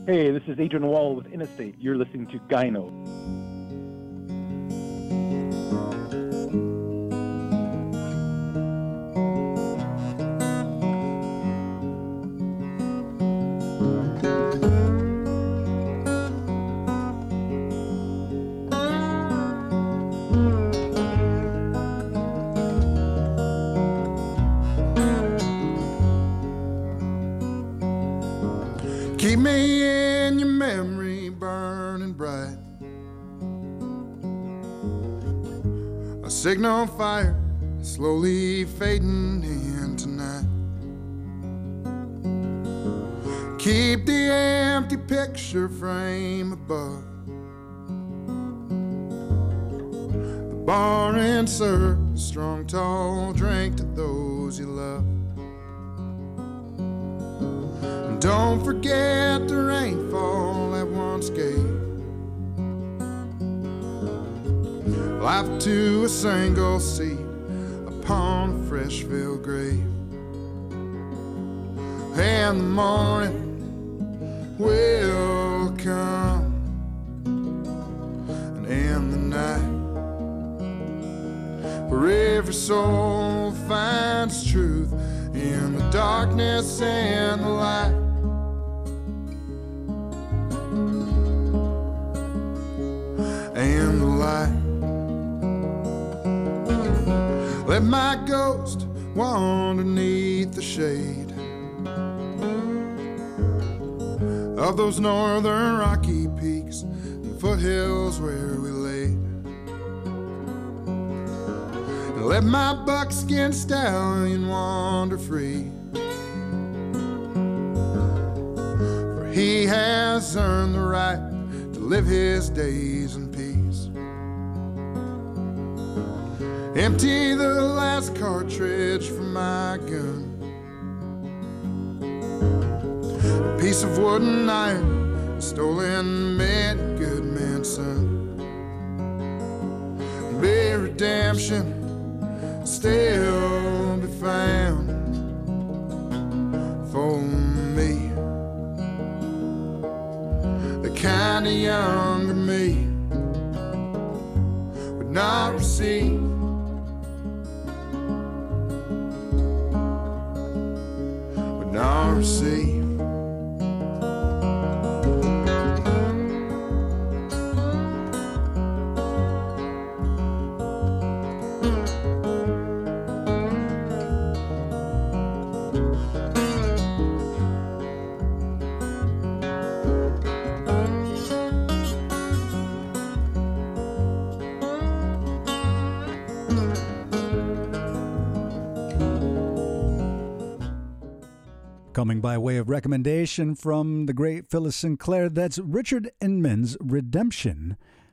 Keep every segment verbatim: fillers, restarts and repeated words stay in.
Hey, this is Adrian Wall with Interstate. You're listening to Gyno. Keep me in your memory burning bright, a signal fire slowly fading in tonight. Keep the empty picture frame above the bar and serve a strong tall drink to those you love. Don't forget the rainfall that once gave life to a single seed upon a Freshville grave. And the morning will come, and in the night, for every soul finds truth in the darkness and the light. And the light. Let my ghost wander underneath the shade of those northern rocky peaks and foothills where we laid. And let my buckskin stallion wander free, for he has earned the right to live his days in peace. Empty the last cartridge from my gun, a piece of wood and iron stolen many good men's son. May redemption still be found for me, the kind of younger me would not receive. Would not receive. Coming by way of recommendation from the great Phyllis Sinclair, that's Richard Inman's Redemption,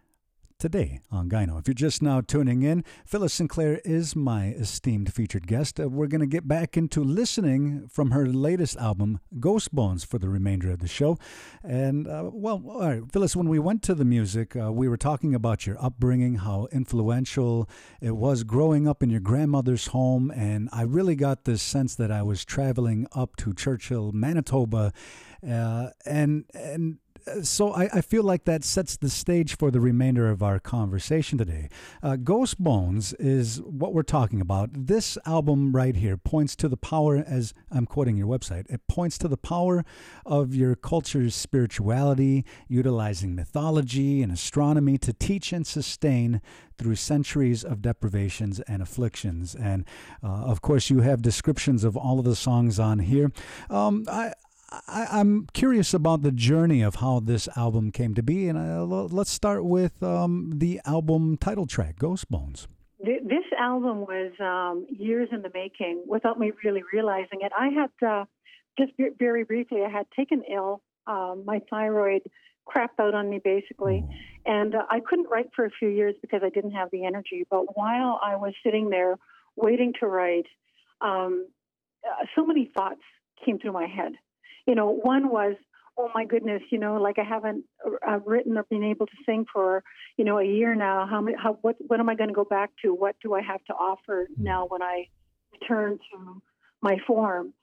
today on Gyno. If you're just now tuning in, Phyllis Sinclair is my esteemed featured guest. Uh, we're going to get back into listening from her latest album, Ghost Bones, for the remainder of the show. And, uh, well, all right, Phyllis, when we went to the music, uh, we were talking about your upbringing, how influential it was growing up in your grandmother's home, and I really got this sense that I was traveling up to Churchill, Manitoba, uh, and and So I, I feel like that sets the stage for the remainder of our conversation today. Uh, Ghost Bones is what we're talking about. This album right here points to the power, as I'm quoting your website, it points to the power of your culture's spirituality, utilizing mythology and astronomy to teach and sustain through centuries of deprivations and afflictions. And, uh, of course, you have descriptions of all of the songs on here. Um, I I, I'm curious about the journey of how this album came to be, and uh, let's start with um, the album title track, Ghost Bones. This album was um, years in the making without me really realizing it. I had, uh, just very briefly, I had taken ill. Um, my thyroid crapped out on me, basically, oh. and uh, I couldn't write for a few years because I didn't have the energy. But while I was sitting there waiting to write, um, uh, so many thoughts came through my head. You know, one was, oh my goodness, you know, like I haven't uh, written or been able to sing for, you know, a year now. How many, how, what, what am I going to go back to? What do I have to offer now when I return to my form?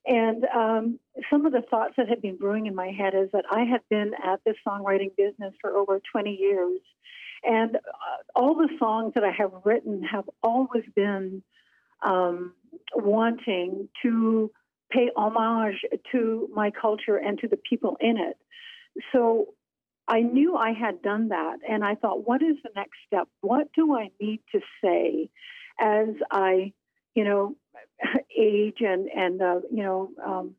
And um, some of the thoughts that had been brewing in my head is that I had been at this songwriting business for over twenty years. And uh, all the songs that I have written have always been um, wanting to pay homage to my culture and to the people in it. So I knew I had done that, and I thought, what is the next step? What do I need to say as I, you know, age and, and uh, you know, um,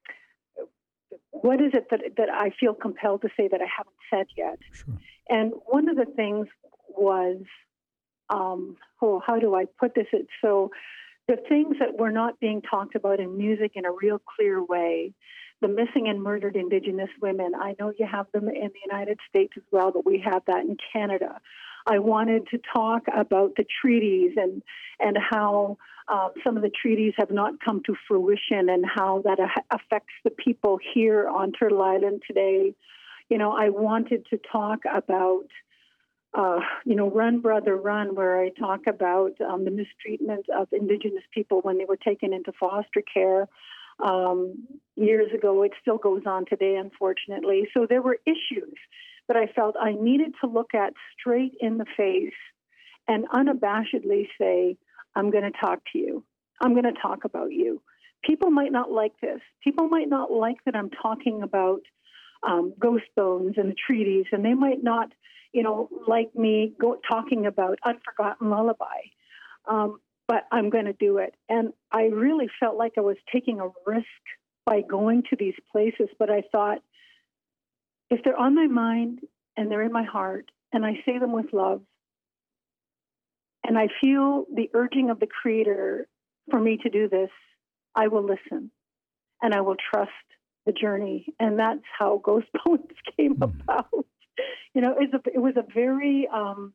what is it that, that I feel compelled to say that I haven't said yet? Sure. And one of the things was, um, oh, how do I put this? It's so the things that were not being talked about in music in a real clear way, the missing and murdered Indigenous women. I know you have them in the United States as well, but we have that in Canada. I wanted to talk about the treaties and and how um, some of the treaties have not come to fruition and how that a- affects the people here on Turtle Island today. You know, I wanted to talk about, uh, you know, Run, Brother, Run, where I talk about um, the mistreatment of Indigenous people when they were taken into foster care um, years ago. It still goes on today, unfortunately. So there were issues that I felt I needed to look at straight in the face and unabashedly say, I'm going to talk to you. I'm going to talk about you. People might not like this. People might not like that I'm talking about um, ghost bones and the treaties, and they might not, you know, like me go, talking about Unforgotten Lullaby. Um, but I'm going to do it. And I really felt like I was taking a risk by going to these places, but I thought, if they're on my mind and they're in my heart and I say them with love and I feel the urging of the Creator for me to do this, I will listen and I will trust the journey. And that's how Ghost Bones came Mm. about. You know, it's a, it was a very um,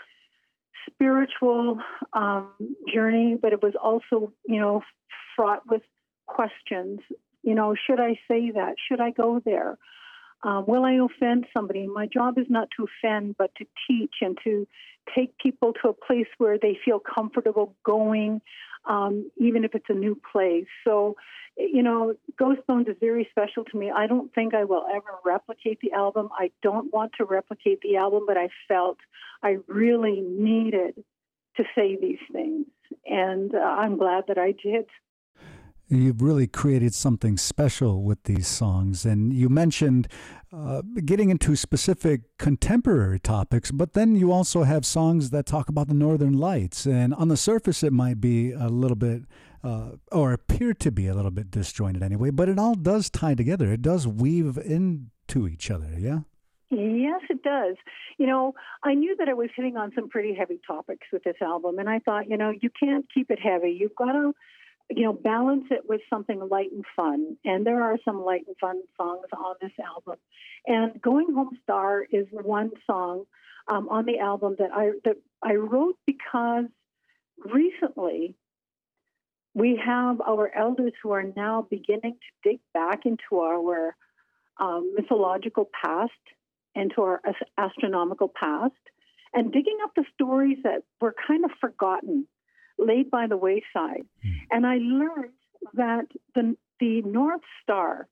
spiritual um, journey, but it was also, you know, fraught with questions. You know, should I say that? Should I go there? Um, will I offend somebody? My job is not to offend, but to teach and to take people to a place where they feel comfortable going, um, even if it's a new place. So, you know, Ghost Bones is very special to me. I don't think I will ever replicate the album. I don't want to replicate the album, but I felt I really needed to say these things. And uh, I'm glad that I did. You've really created something special with these songs. And you mentioned uh, getting into specific contemporary topics, but then you also have songs that talk about the Northern Lights. And on the surface, it might be a little bit, uh, or appear to be a little bit disjointed anyway, but it all does tie together. It does weave into each other, yeah? Yes, it does. You know, I knew that I was hitting on some pretty heavy topics with this album, and I thought, you know, you can't keep it heavy. You've got to, you know, balance it with something light and fun. And there are some light and fun songs on this album. And Going Home Star is one song um, on the album that I that I wrote because recently we have our elders who are now beginning to dig back into our um, mythological past, into our astronomical past, and digging up the stories that were kind of forgotten, laid by the wayside. Mm. And I learned that the, the North Star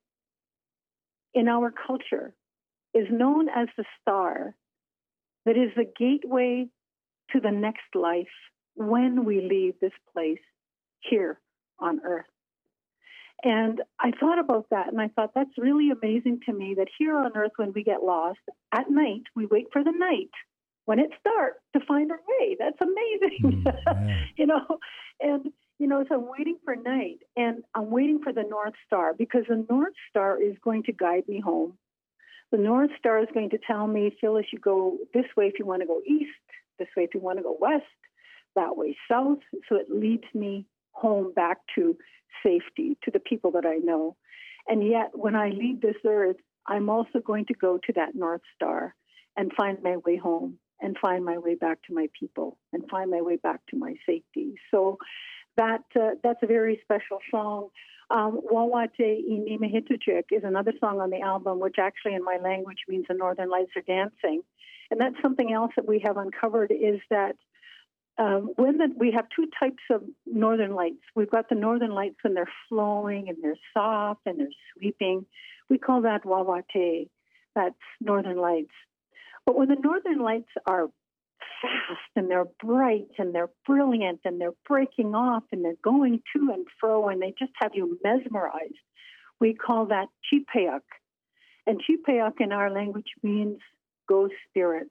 in our culture is known as the star that is the gateway to the next life when we leave this place here on Earth. And I thought about that, and I thought that's really amazing to me that here on Earth, when we get lost, at night, we wait for the night when it's dark to find our way. That's amazing. Mm, yeah. You know, and, you know, so I'm waiting for night, and I'm waiting for the North Star, because the North Star is going to guide me home. The North Star is going to tell me, Phyllis, you go this way if you want to go east, this way if you want to go west, that way south. So it leads me home back to safety, to the people that I know. And yet, when I leave this earth, I'm also going to go to that North Star and find my way home, and find my way back to my people, and find my way back to my safety. So that uh, that's a very special song. Um, Wawate Inimahituchik is another song on the album, which actually in my language means the Northern Lights are dancing. And that's something else that we have uncovered, is that um, when the, we have two types of northern lights. We've got the northern lights when they're flowing and they're soft and they're sweeping. We call that wawate. That's northern lights. But when the northern lights are fast and they're bright and they're brilliant and they're breaking off and they're going to and fro and they just have you mesmerized, we call that chipeyak. And chipeyak in our language means ghost spirits.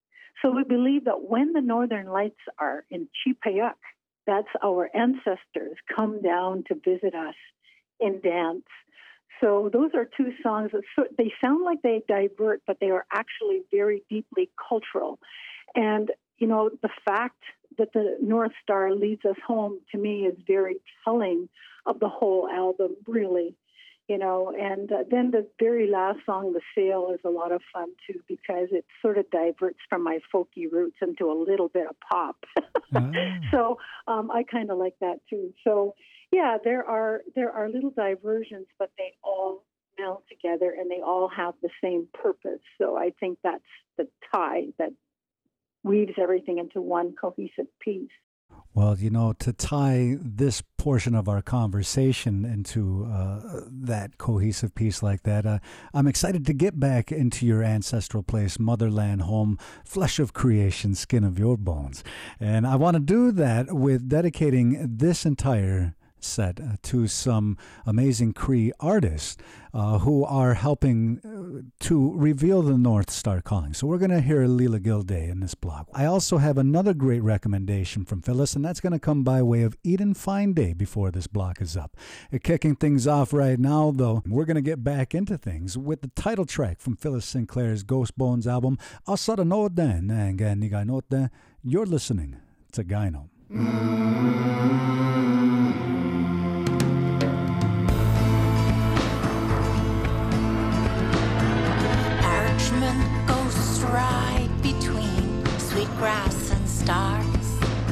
So we believe that when the northern lights are in chipeyak, that's our ancestors come down to visit us in dance. So those are two songs that so, they sound like they divert, but they are actually very deeply cultural. And, you know, the fact that the North Star leads us home, to me, is very telling of the whole album, really. You know, and uh, then the very last song, The Sail, is a lot of fun, too, because it sort of diverts from my folky roots into a little bit of pop. ah. So um, I kind of like that, too. So, yeah, there are there are little diversions, but they all meld together and they all have the same purpose. So I think that's the tie that weaves everything into one cohesive piece. Well, you know, to tie this portion of our conversation into uh, that cohesive piece like that, uh, I'm excited to get back into your ancestral place, motherland, home, flesh of creation, skin of your bones. And I want to do that with dedicating this entire set uh, to some amazing Cree artists uh, who are helping uh, to reveal the North Star calling. So we're going to hear Leela Gilday in this block. I also have another great recommendation from Phyllis, and that's going to come by way of Eden Fine Day before this block is up. Uh, kicking things off right now, though, we're going to get back into things with the title track from Phyllis Sinclair's Ghost Bones album, Asara no Den Nga Niga Note. You're listening to Gyno. Parchment ghosts ride between sweet grass and stars,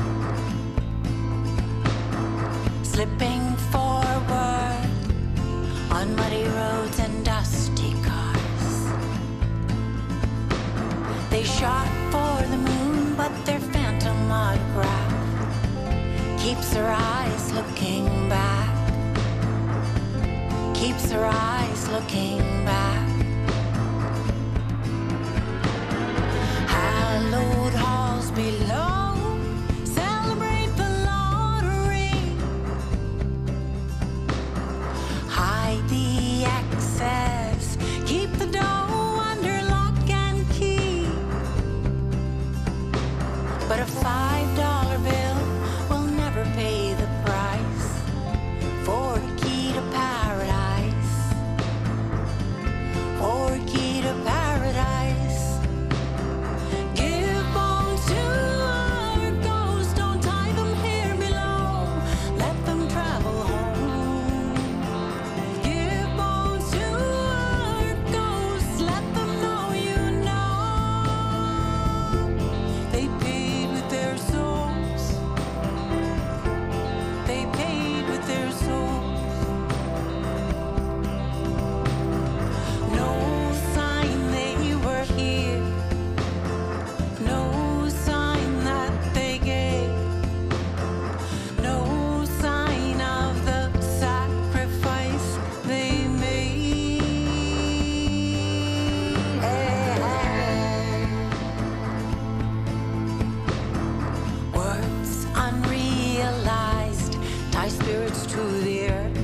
slipping forward on muddy roads and dusty cars. They shot for the moon, but their phantom autograph keeps her eyes looking back, keeps her eyes looking back. Hallowed halls below celebrate the lottery, hide the excess, keep the dough under lock and key. But a five dollar bill will never pay the price for a key to paradise, for a key to paradise. Give bones to our ghosts, don't tie them here below, let them travel home. Give bones to our ghosts, let them know you know. They paid with their souls, they paid with their souls. No sign they were here, no sign that they gave, no sign of the sacrifice they made. Words unrealized tie spirits to the earth,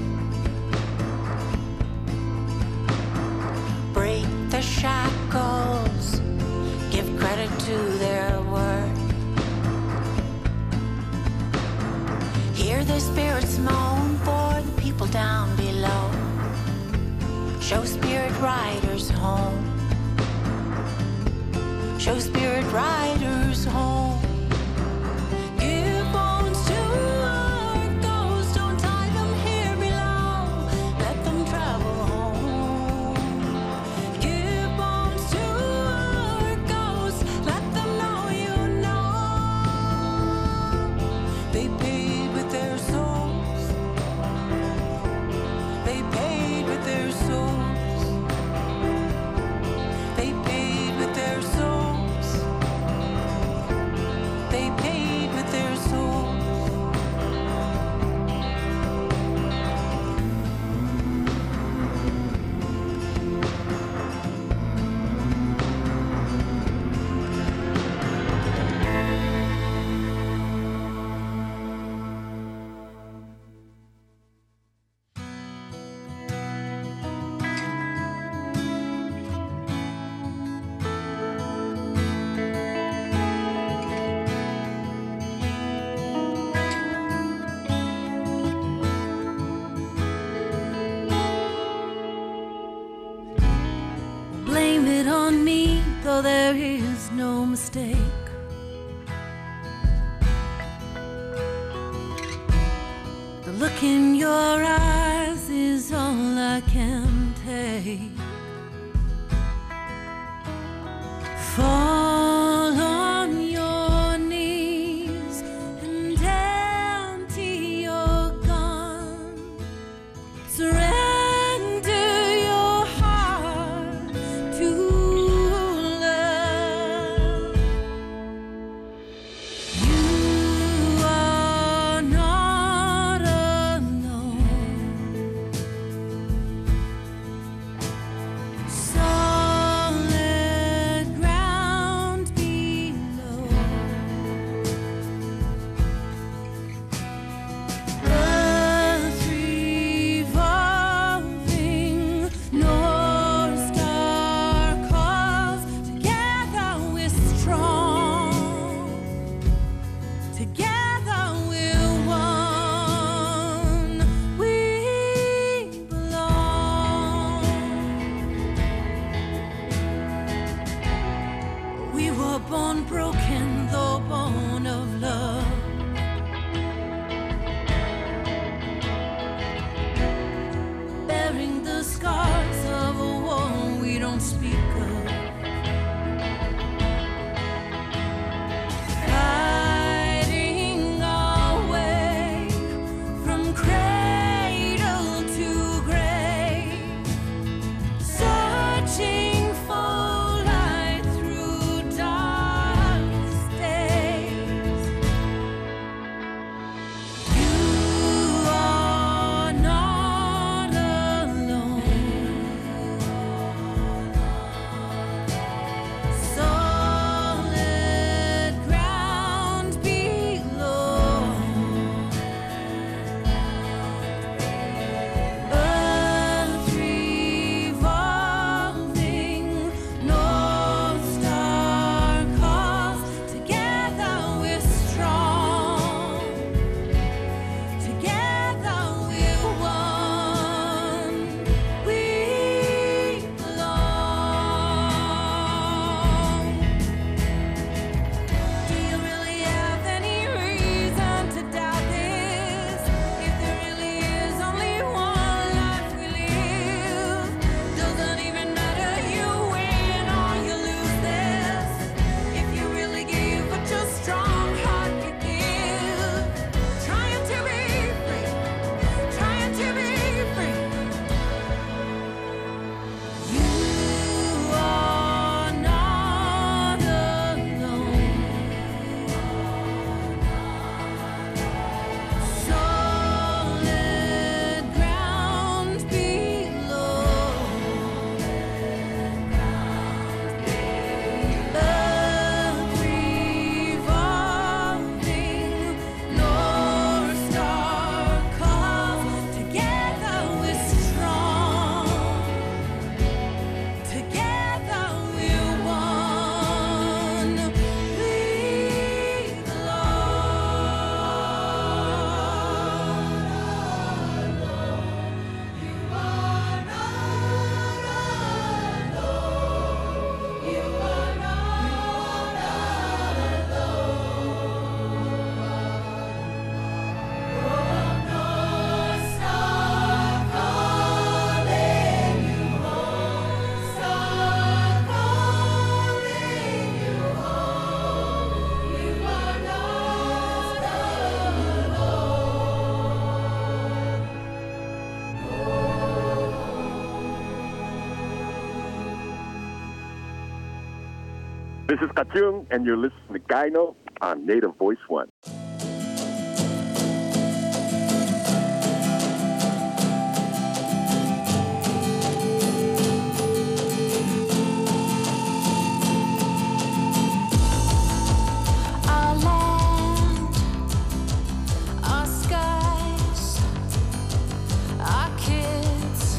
break the shackles, give credit to their worth. Hear the spirits moan for the people down below, show spirit riders home, show spirit riders home. Give bones to our ghosts, don't tie them here below, let them travel home. Give bones to our ghosts, let them know you know. They paid with their souls, they paid with their souls, they paid with their souls. blame it on me, though there is no mistake. The look in your eyes is all I can take. Fall on your knees and empty your gun. Surrender your heart to love. You are not alone. Solid ground below. Earth revolving, North Star calls. Together we're strong. Together we're one. We belong. We were born broken, though born of love. Bearing the scars of a war we don't speak of. Fighting our way from cradle to grave. Searching for light through darkest days. You are not alone. Solid ground below. Earth revolving, North Star calls. Together we're strong. Together we're one. We belong. Do you really have any reason to doubt this? If there really is only one life we live, doesn't even matter you win or you lose this. If you really give what your strong heart could give, trying to be free, trying to be free. You are not alone. Solid ground below. Earth revolving, North Star calls. Together we're strong. Together we're one. We This is Kachung, and you're listening to Gyno on Native Voice One. Our land, our skies, our kids,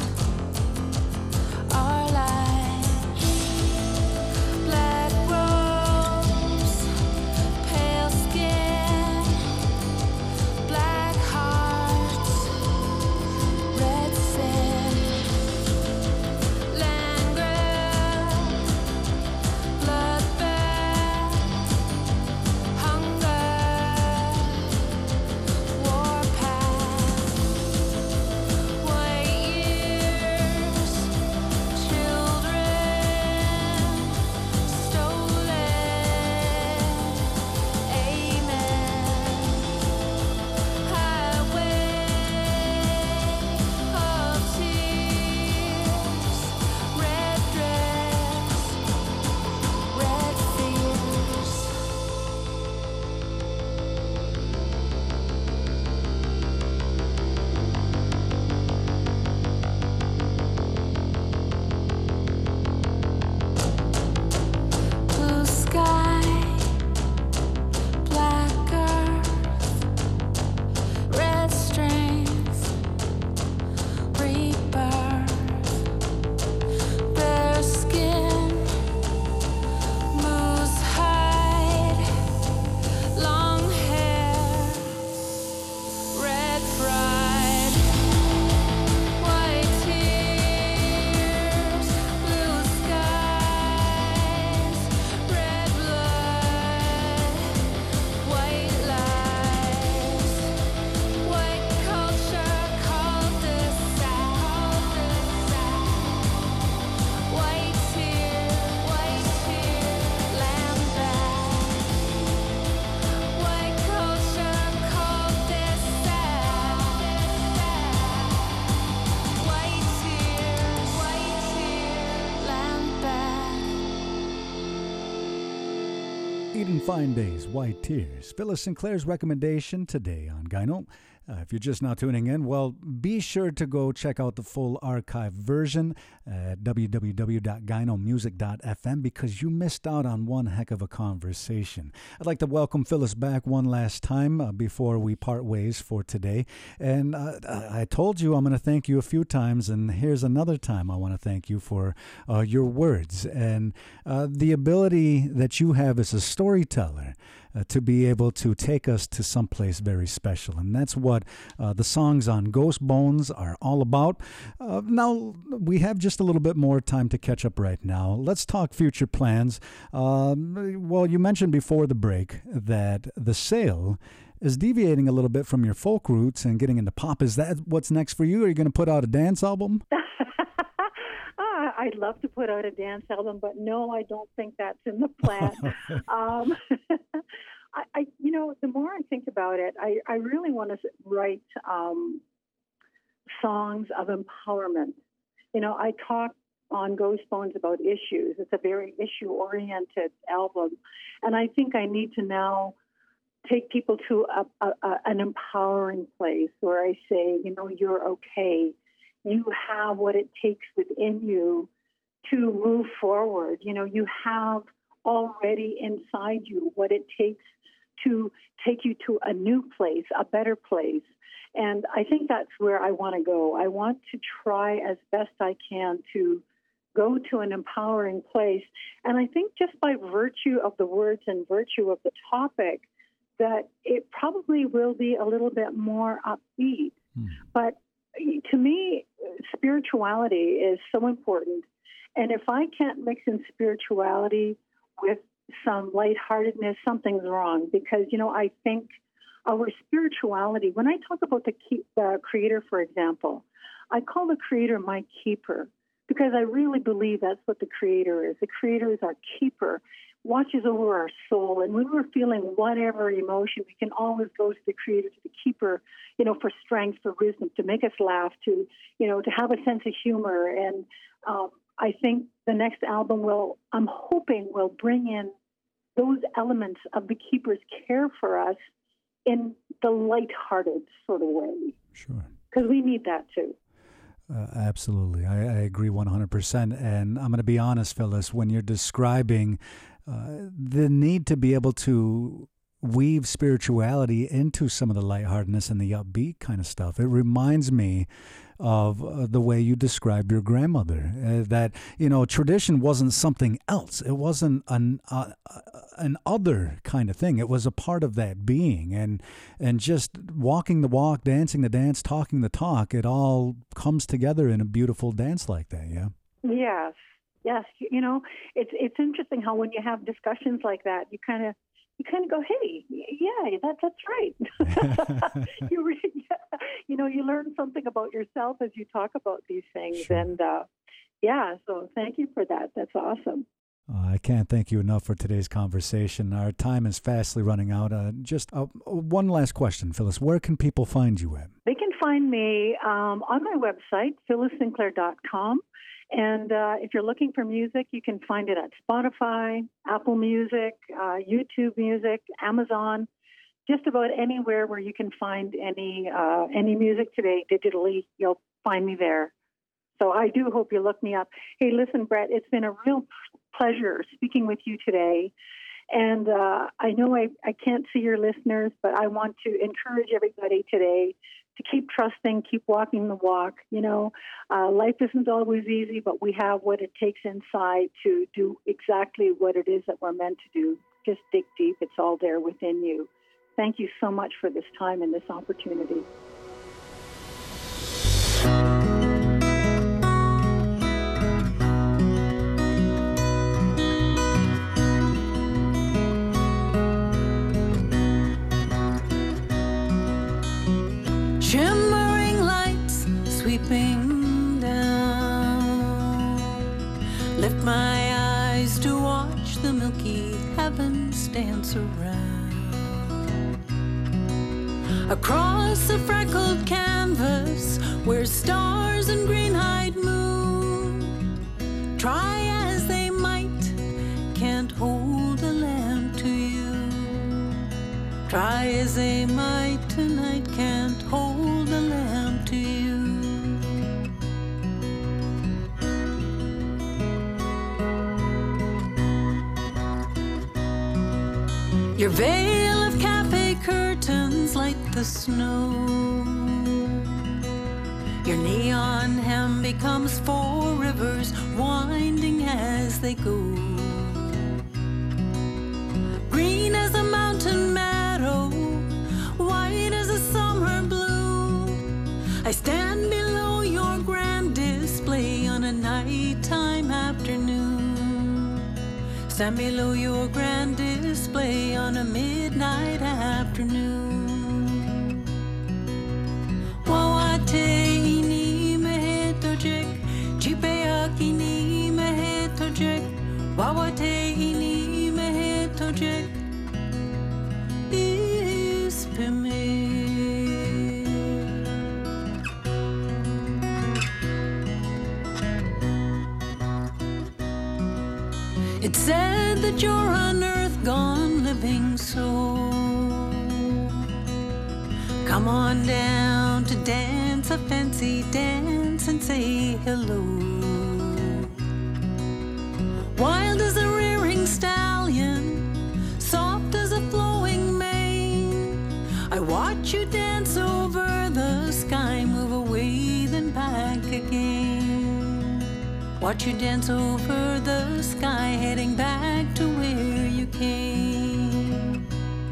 our lives. Black robes, pale skin, Eden Fine Days, White Tears. Phyllis Sinclair's recommendation today on Gyno. Uh, if you're just now tuning in, well, be sure to go check out the full archive version at w w w dot gyno music dot f m because you missed out on one heck of a conversation. I'd like to welcome Phyllis back one last time uh, before we part ways for today. And uh, I told you I'm going to thank you a few times, and here's another time I want to thank you for uh, your words and uh, the ability that you have as a storyteller. Uh, to be able to take us to someplace very special. And that's what uh, the songs on Ghost Bones are all about. Uh, now, we have just a little bit more time to catch up right now. Let's talk future plans. Um, well, you mentioned before the break that the sale is deviating a little bit from your folk roots and getting into pop. Is that what's next for you? Are you going to put out a dance album? Ah, I'd love to put out a dance album, but no, I don't think that's in the plan. um, I, I, you know, the more I think about it, I, I really want to write um, songs of empowerment. You know, I talk on Ghost Bones about issues. It's a very issue-oriented album, and I think I need to now take people to a, a, a, an empowering place where I say, you know, you're okay. You have what it takes within you to move forward. You know, you have already inside you what it takes to take you to a new place, a better place. And I think that's where I want to go. I want to try as best I can to go to an empowering place. And I think just by virtue of the words and virtue of the topic, that it probably will be a little bit more upbeat. Mm. But to me, spirituality is so important. And if I can't mix in spirituality with some lightheartedness, something's wrong. Because, you know, I think our spirituality, when I talk about the, keep, the Creator, for example, I call the Creator my keeper because I really believe that's what the Creator is. The Creator is our keeper, watches over our soul. And when we're feeling whatever emotion, we can always go to the Creator, to the keeper, you know, for strength, for wisdom, to make us laugh, to, you know, to have a sense of humor. And um, I think the next album will, I'm hoping, will bring in those elements of the keeper's care for us in the lighthearted sort of way. Sure. Because we need that too. Uh, absolutely. I, I agree one hundred percent. And I'm going to be honest, Phyllis, when you're describing uh, the need to be able to weave spirituality into some of the lightheartedness and the upbeat kind of stuff, it reminds me of uh, the way you described your grandmother, uh, that, you know, tradition wasn't something else. It wasn't an uh, an other kind of thing. It was a part of that being. And and just walking the walk, dancing the dance, talking the talk, it all comes together in a beautiful dance like that, yeah? Yes, yes. You know, it's it's interesting how when you have discussions like that, you kind of you kind of go, hey, yeah, that, that's right. you, re- you know, you learn something about yourself as you talk about these things. Sure. And, uh, yeah, so thank you for that. That's awesome. Uh, I can't thank you enough for today's conversation. Our time is fastly running out. Uh, just uh, one last question, Phyllis. Where can people find you at? They can find me um, on my website, phyllis sinclair dot com. And uh, if you're looking for music, you can find it at Spotify, Apple Music, uh, YouTube Music, Amazon, just about anywhere where you can find any uh, any music today digitally, you'll find me there. So I do hope you look me up. Hey, listen, Brett, it's been a real pleasure speaking with you today. And uh, I know I, I can't see your listeners, but I want to encourage everybody today to keep trusting, keep walking the walk. You know, uh, life isn't always easy, but we have what it takes inside to do exactly what it is that we're meant to do. Just dig deep. It's all there within you. Thank you so much for this time and this opportunity. Shimmering lights sweeping down, lift my eyes to watch the milky heavens dance around. Across a freckled canvas where stars and green hide moon, try as they might, can't hold a lamp to you. Try as they might tonight, can't hold a lamp to you. Your veil of cafe curtains light the snow. Your neon hem becomes four rivers winding as they go. Green as a mountain meadow, white as a summer blue. I stand below your grand display on a nighttime afternoon. Stand below your grand display on a midnight afternoon. Wawate ni mehetojek, chipeaki ni mehetojek. Wawate ni mehetojek, ispeme. It said that you're on earth gone living soul. Come on down to dance a fancy dance and say hello. Wild as a rearing stallion, soft as a flowing mane, I watch you dance over the sky, move away then back again. Watch you dance over the sky, heading back to where you came.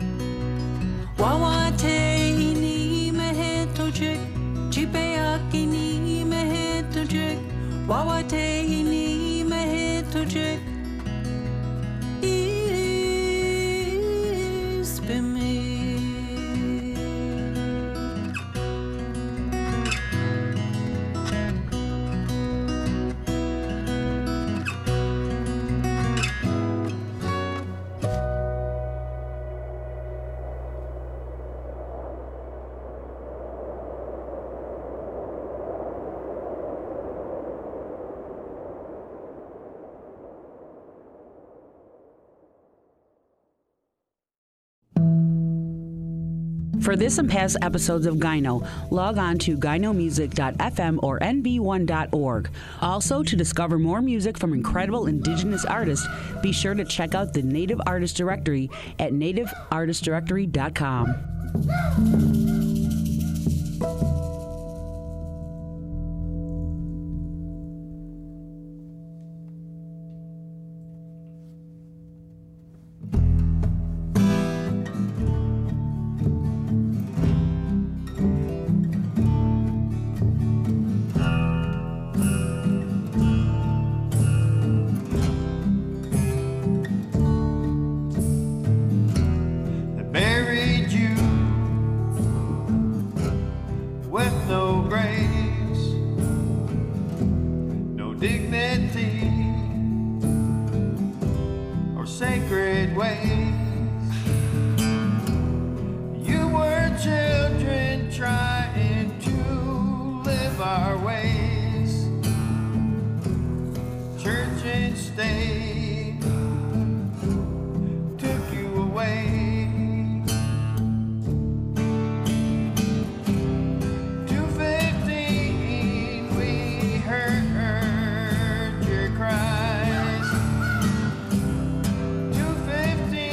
Wawate ni mehetojek, chipeaki ni mehetojek. Wawate ni mehetojek, ispeme. For this and past episodes of Gyno, log on to gyno music dot f m or n b one dot org. Also, to discover more music from incredible indigenous artists, be sure to check out the Native Artist Directory at native artist directory dot com. Buried you with no grace, no dignity or sacred ways. You were children trying to live our ways. Church and state took you away. Fifteen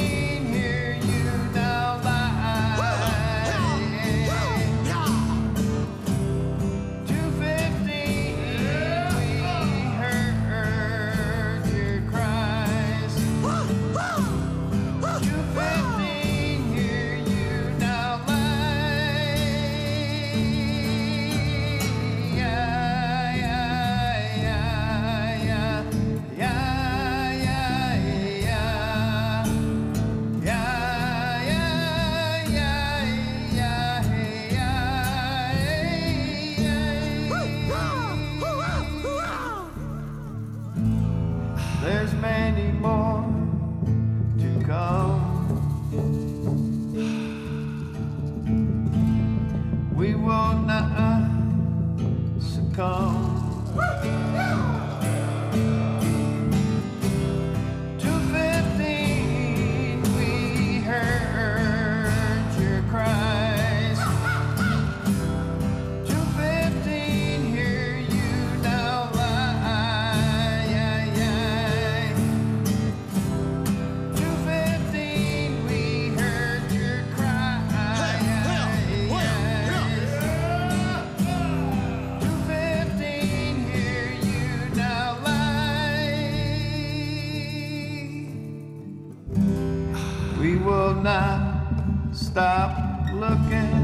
will not stop looking.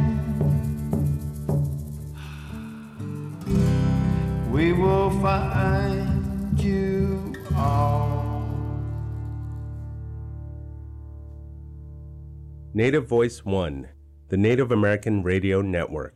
We will find you all. Native Voice One, the Native American Radio Network.